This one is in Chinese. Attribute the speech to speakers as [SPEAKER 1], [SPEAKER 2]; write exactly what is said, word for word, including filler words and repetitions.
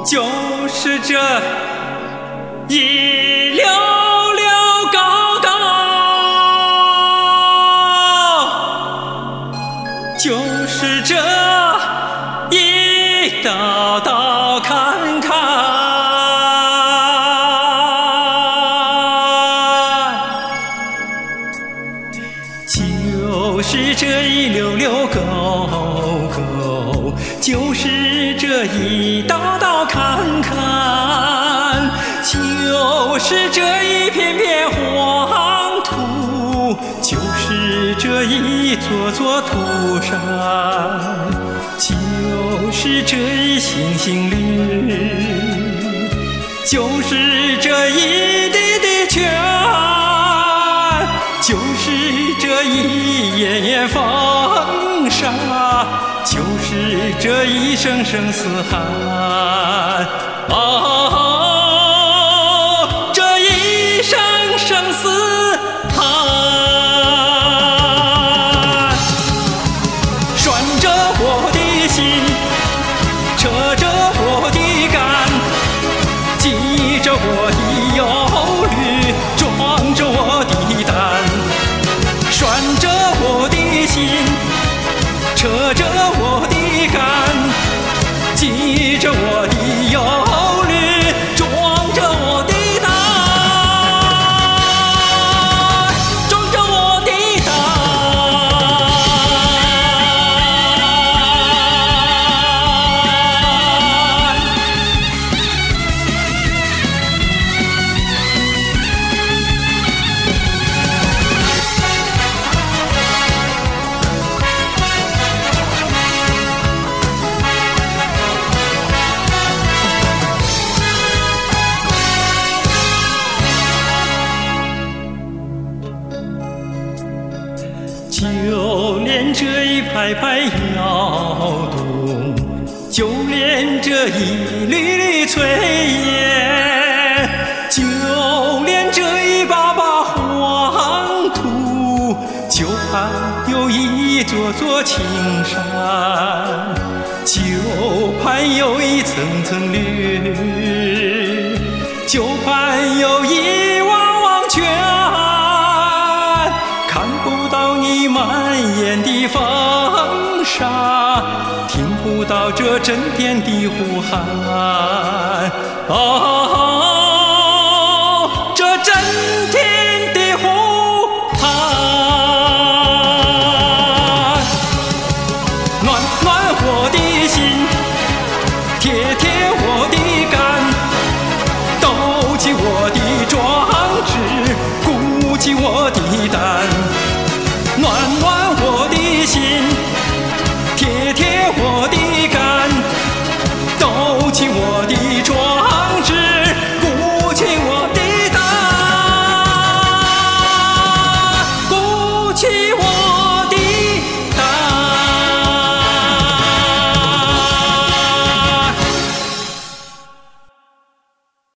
[SPEAKER 1] 就是这一溜溜高高，就是这一道道坎坎，就是这一溜溜沟沟，就是这一道道坎坎，就是这一片片黄土，就是这一座座土山，就是这一行行绿，就是这一地地泉，就是这一眼眼风沙，就是这一声声嘶喊。哦，这一声声嘶喊，拴着我的心，扯着我的肝，系着我的忧虑，装着我的胆，拴着我的心，扯着我的肝，系着我的忧虑，装着我的胆，装着我的胆。就连这一排排窑洞，就连这一缕缕炊烟，就连这一把把黄土，就还有一座座青山，就盼有一层层绿，就盼有一汪汪泉，看不到你蔓延的风沙，听不到这震天的呼喊。哦